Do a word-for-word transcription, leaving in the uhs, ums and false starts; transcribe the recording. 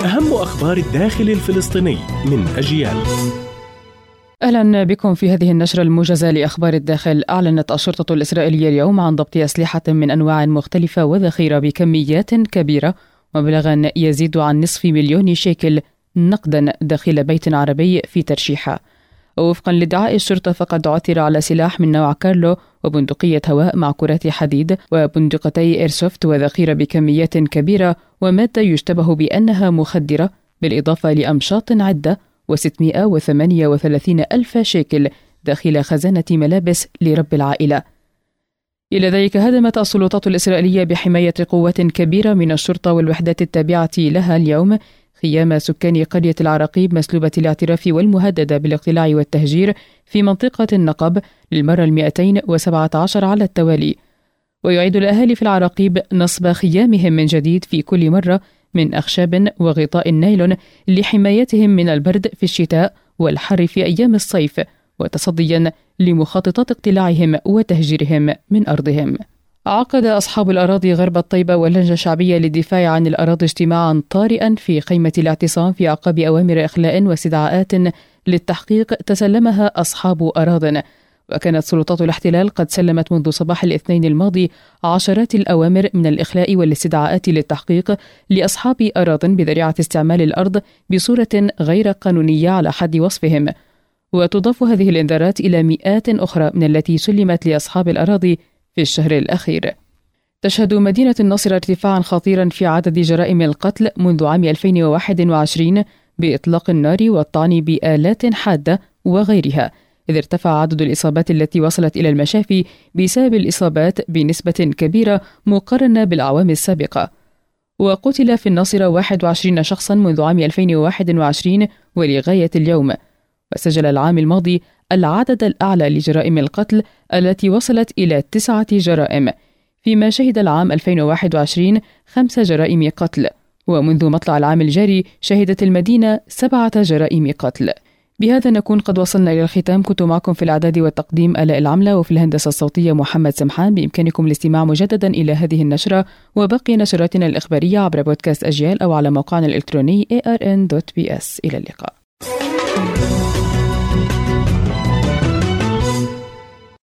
أهم أخبار الداخل الفلسطيني من أجيال. أهلا بكم في هذه النشرة الموجزة لأخبار الداخل. أعلنت الشرطة الإسرائيلية اليوم عن ضبط أسلحة من أنواع مختلفة وذخيرة بكميات كبيرة ومبلغا يزيد عن نصف مليون شيكل نقدا داخل بيت عربي في ترشيحة. وفقا لادعاء الشرطة فقد عثر على سلاح من نوع كارلو وبندقية هواء مع كرات حديد وبندقتي إيرسوفت وذخيرة بكميات كبيرة ومادة يشتبه بأنها مخدرة، بالإضافة لأمشاط عدة وستمائة وثمانية وثلاثين ألف شيكل داخل خزانة ملابس لرب العائلة. إلى ذلك هدمت السلطات الإسرائيلية بحماية قوات كبيرة من الشرطة والوحدات التابعة لها اليوم خيام سكان قرية العراقيب مسلوبة الاعتراف والمهددة بالاقتلاع والتهجير في منطقة النقب للمرة المئتين وسبعة عشر على التوالي. ويعيد الأهالي في العراقيب نصب خيامهم من جديد في كل مرة من أخشاب وغطاء النايلون لحمايتهم من البرد في الشتاء والحر في أيام الصيف، وتصديا لمخططات اقتلاعهم وتهجيرهم من أرضهم. عقد أصحاب الأراضي غرب الطيبة واللجنة الشعبية للدفاع عن الأراضي اجتماعا طارئا في خيمة الاعتصام في أعقاب أوامر إخلاء واستدعاءات للتحقيق تسلمها أصحاب أراضٍ. وكانت سلطات الاحتلال قد سلمت منذ صباح الاثنين الماضي عشرات الأوامر من الإخلاء والاستدعاءات للتحقيق لأصحاب أراضٍ بذريعة استعمال الأرض بصورة غير قانونية على حد وصفهم. وتضاف هذه الإنذارات إلى مئات أخرى من التي سلمت لأصحاب الأراضي في الشهر الأخير. تشهد مدينة الناصرة ارتفاعا خطيرا في عدد جرائم القتل منذ عام ألفين وواحد وعشرين بإطلاق النار والطعن بآلات حادة وغيرها، إذ ارتفع عدد الإصابات التي وصلت إلى المشافي بسبب الإصابات بنسبة كبيرة مقارنة بالأعوام السابقة. وقتل في الناصرة واحد وعشرين شخصا منذ عام ألفين وواحد وعشرين ولغاية اليوم. وسجل العام الماضي العدد الأعلى لجرائم القتل التي وصلت إلى تسعة جرائم، فيما شهد العام ألفين وواحد وعشرين خمس جرائم قتل. ومنذ مطلع العام الجاري شهدت المدينة سبعة جرائم قتل. بهذا نكون قد وصلنا إلى الختام. كنت معكم في الإعداد والتقديم آلاء العملة، وفي الهندسة الصوتية محمد سمحان. بإمكانكم الاستماع مجددا إلى هذه النشرة وباقي نشراتنا الإخبارية عبر بودكاست أجيال أو على موقعنا الإلكتروني إيه آر إن دوت بي إس. إلى اللقاء.